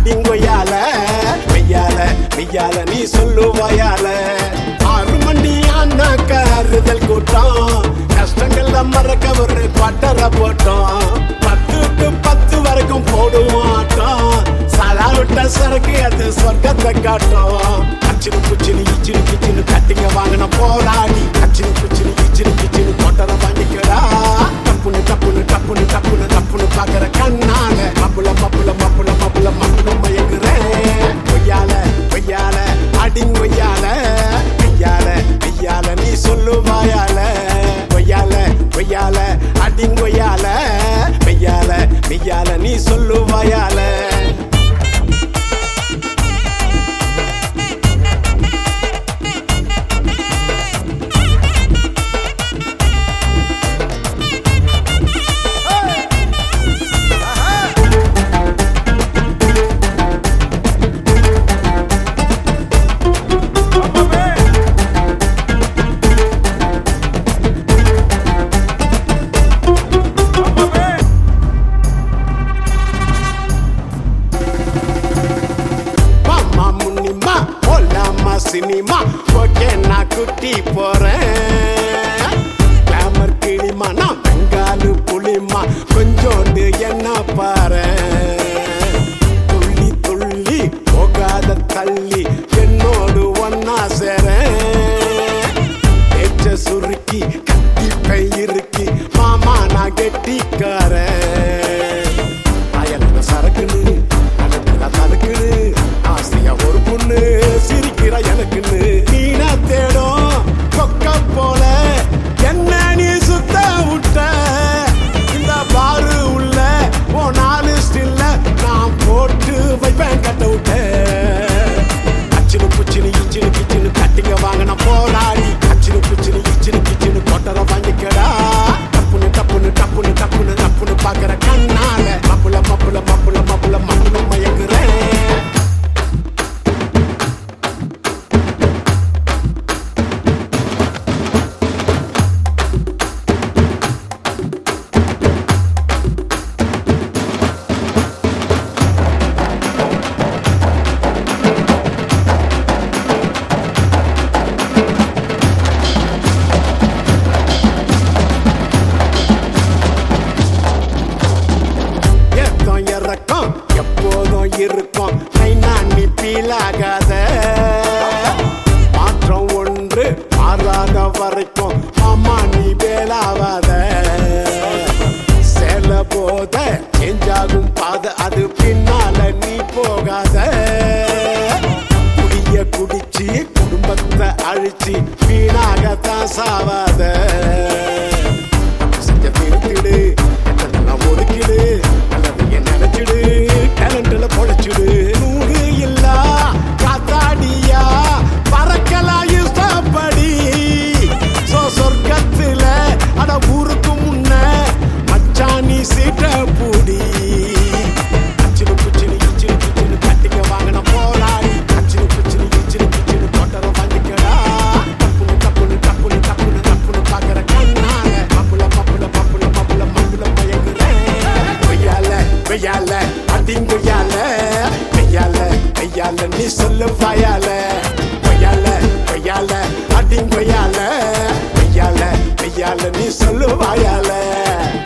அடிங்கொய்யால மெய்யால நீ சொல்லுவாயால 6 மணி ஆனாக்க அறுதல் கூட்டம் கஷ்டங்கள்ல மறக்க ஒரு பட்டரை போட்டோம் 10 to 10 வரைக்கும் போடுவோம் ஆட்டம் சலா விட்ட சரக்கு அது சொர்க்கத்தை காட்டும் அச்சினு குச்சினு இச்சினு கிச்சினு கட்டிங்க வாங்கின போராடி அச்சினு குச்சினு இச்சினு கிச்சினு கொட்டரை வாங்கிக்கடா டப்புனு டப்புனு டப்புனு டப்புனு டப்புனு பாக்குற கண்ணால மப்புல மப்புல மப்புல மப்புல மப்புல மயங்குறேன் பொய்யால அடிங்கொய்யால மெய்யால நீ சொல்லுவாயால பொய்யால அடிங்கொய்யால மெய்யால நீ சொல்லுவாயால சினிமா ஓகே நான் குட்டி போறேன் கிளாமர் கிளிமா நான் பெங்காலு புளிமா கொஞ்சோண்டு என்ன பாரு துள்ளி துள்ளி போகாத தள்ளி என்னோடு ஒன்னா சேரேன் ஏற்ற சுருக்கி கட்டி பெயிருக்கி மாமா நான் கெட்டிக்காரன் அயல்ல சரக்குன்னு அகத்துல தடுக்குன்னு ஆசையா ஒரு பொண்ணு சிரிக்கிற எனக்குன்னு நீனா தேடும் கொக்க போல என்ன நீ சுத்த விட்ட இந்த பாரு உள்ள ஓ 4 ஸ்டில்ல நான் போட்டு வைப்பேன் கட்ட விட்ட அச்சினு புச்சினு இச்சினு கிச்சினு கட்டிங்க வாங்கின போராடி அச்சினு புச்சினு இச்சினு கிச்சினு கொட்டரை வாங்கிக்கடா டப்புனு டப்புனு டப்புனு டப்புனு டப்புனு பாக்குற கண்ணால மப்புல மப்புல மப்புல மப்புல மப்புல மயங்குறேன் எப்போதும் இருக்கும் நீ பீலாகாத மாற்றம் ஒன்று மாறாத வரைக்கும் அம்மா நீ வேலாவாத சேல போத எஞ்சாகும் பாத அது பின்னால நீ போகாத குடிய குடிச்சு குடும்பத்தை அழிச்சு வீணாகத்தான் சாவாத செஞ்ச திருத்திடு என்னெல்லாம் ஒதுக்கிடு நினைச்சிடு டேலண்ட்ல பொழைச்சிடு 100 இல்லா காத்தாடியா பறக்கலாம் இஷ்டப்படி சொர்க்கத்துல அட ஊருக்கு முன்ன மச்சானி சீட்ட பூடி அச்சினு குச்சினு இச்சினு கிச்சினு கட்டிங்க வாங்கின போராடி அச்சினு குச்சினு இச்சினு கிச்சினு கொட்டரை வாங்கிக்கடா டப்புனு டப்புனு டப்புனு டப்புனு டப்புனு பாக்குற கண்ணால மப்புல மப்புல மப்புல மப்புல மப்புல மயங்குறேன் பொய்யால அடிங்கொய்யால மெய்யால நீ சொல்லுவாயால பொய்யால அடிங்கொய்யால மெய்யால நீ சொல்லுவாயால